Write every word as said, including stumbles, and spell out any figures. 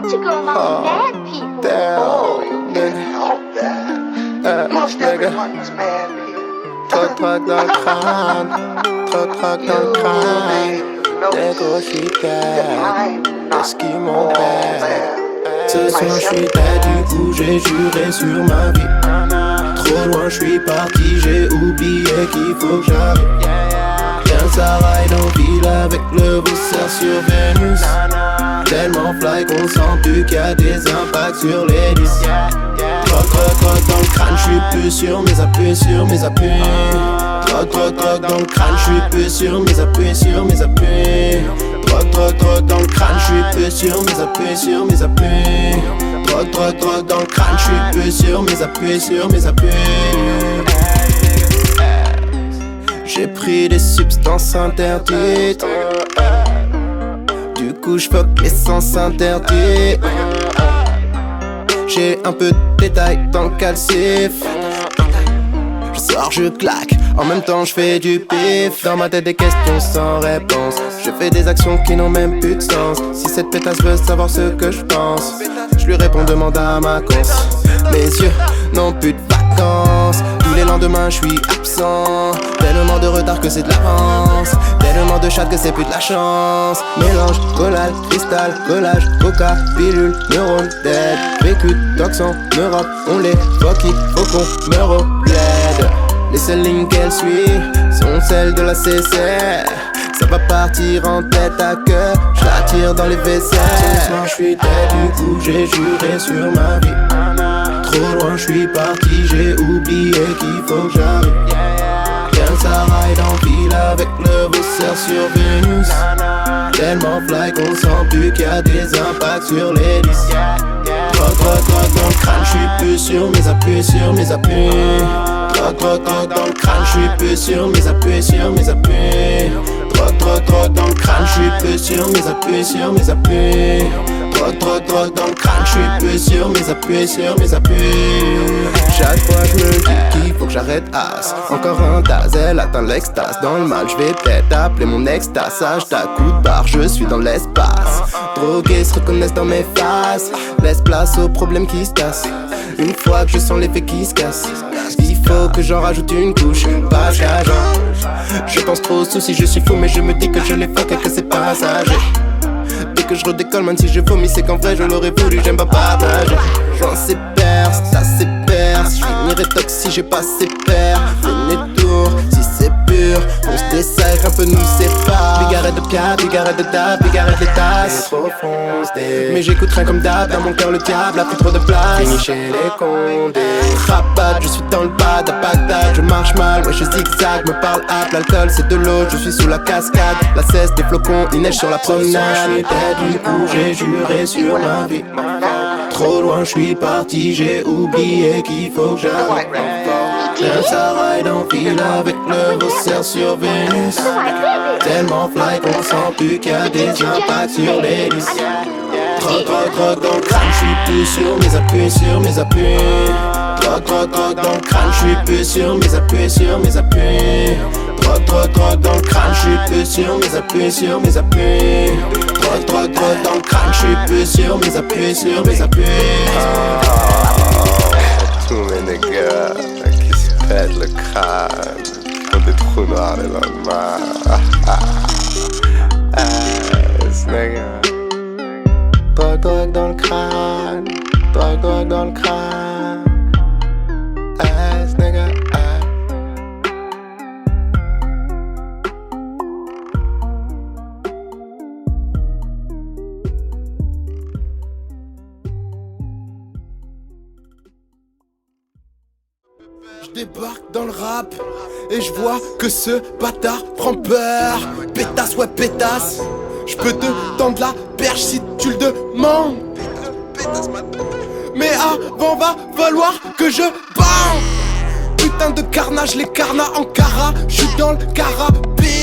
to go among bad people. Damn, Oh, you nigga. can't help that. Uh, Most nigga. everyone's mad here. Trop trop dans le crâne, trop trop dans le crâne. Des gros chicanes, est-ce qu'ils m'ont fait? Ce soir je suis dead, du coup j'ai juré sur ma vie. Trop loin je suis parti, j'ai oublié qu'il faut que j'arrive. Viens ça ride en ville avec le vaisseau sur Vénus. Tellement fly qu'on sent plus qu'il y a des impacts sur les listes. Troc troc troc dans le crâne, j'suis plus sur mes appuis, sur mes appuis. Troc troc troc dans le crâne, j'suis plus sur mes appuis, sur mes appuis. Troc troc troc dans le crâne, j'suis plus sur mes appuis, sur mes appuis. Troc troc troc dans le crâne, j'suis plus sur mes appuis, sur mes appuis. J'ai pris des substances interdites. Du coup j'fuck l'essence interdite. J'ai un peu de détails dans le calcif. Je sors, je claque, en même temps je fais du pif. Dans ma tête des questions sans réponse. Je fais des actions qui n'ont même plus de sens. Si cette pétasse veut savoir ce que je pense, je lui réponds, demande à ma cons. Mes yeux n'ont plus de vacances. Tous les lendemains je suis absent. Tellement de retard que c'est de l'avance. Tellement de chat que c'est plus de la chance. Mélange, collage, cristal, collage, coca, pilule, neurone, dead. Vécu, toxon, Europe, on les fuck it, faut qu'on meurt au bled. Les seules lignes qu'elle suit sont celles de la C C. Ça va partir en tête à queue, je la tire dans les vaisselles. Ce soir je suis dead, du coup j'ai juré sur ma vie. Trop loin je suis parti, j'ai oublié qu'il faut que j'arrive. Viens ça ride en ville avec le vaisseau sur Vénus. Tellement fly qu'on sent plus qu'il y a des impacts sur les listes. Troc troc troc dans le crâne, j'suis plus sur mes appuis, sur mes appuis. Troc troc troc dans le crâne, j'suis plus sur mes appuis, sur mes appuis. Troc troc troc dans le crâne, j'suis plus sur mes appuis, sur mes appuis. Troc troc troc dans le crâne, j'suis plus sur mes appuis, sur mes appuis. Chaque fois je me dis qu'il faut que j'arrête as. Encore un tas, elle atteint l'extase. Dans le mal, j'vais peut-être appeler mon extase. Sage d'un coup de barre, je suis dans l'espace. Drogués se reconnaissent dans mes faces. Laisse place aux problèmes qui se cassent. Une fois que je sens l'effet qui se casse, il faut que j'en rajoute une couche. Passage. Je pense trop aux soucis, je suis fou, mais je me dis que je les fuck et que c'est passager. Dès que je redécolle, même si je vomis, c'est qu'en vrai je l'aurais voulu, j'aime pas partager. J'en sais perce, ça c'est perce. J'finirai tox si j'ai pas ses pères. Fais tour, si c'est pur, on se dessert, un peu nous sépare. Bigarette de piat, bigarette de table, bigarette de tasses. Trop foncé, mais j'écoute rien comme d'hab. Dans mon cœur le diable a plus trop de place. Fini chez les condés. Rabat, je suis dans le bad, à Bagdad. Je marche mal, ouais je zigzag, me parle hâte. L'alcool c'est de l'eau, je suis sous la cascade. La cesse des flocons, il neige sur la promenade. Je suis dead, du coup j'ai juré sur ma vie. Trop loin je suis parti, j'ai oublié qu'il faut que j'arrive. Viens ça ride en ville avec le vaisseau sur Vénus. Tellement fly qu'on sent plus qu'il y a des impacts sur les listes. Troc troc troc dans le crâne, j'suis plus sur mes appuis, sur mes appuis. Troc troc troc dans le crâne, j'suis plus sur mes appuis, sur mes appuis. Troc troc troc dans le crâne, j'suis plus sur mes appuis, sur mes appuis. Troc troc troc dans le crâne, j'suis plus sur mes appuis, sur mes appuis. Tous mes niggas qui se pètent le crâne, qui ont des trous noirs le lendemain. Ass nigga. Drogue, drogue dans le crâne, drogue, drogue dans le crâne. Ass nigga, ass. Je débarque dans le rap et je vois que ce bâtard prend peur. Pétasse, ouais pétasse, je peux te tendre la perche si tu le demandes. Mais avant va falloir que je bande. Putain de carnage, les carnas en cara, je suis dans le carabine.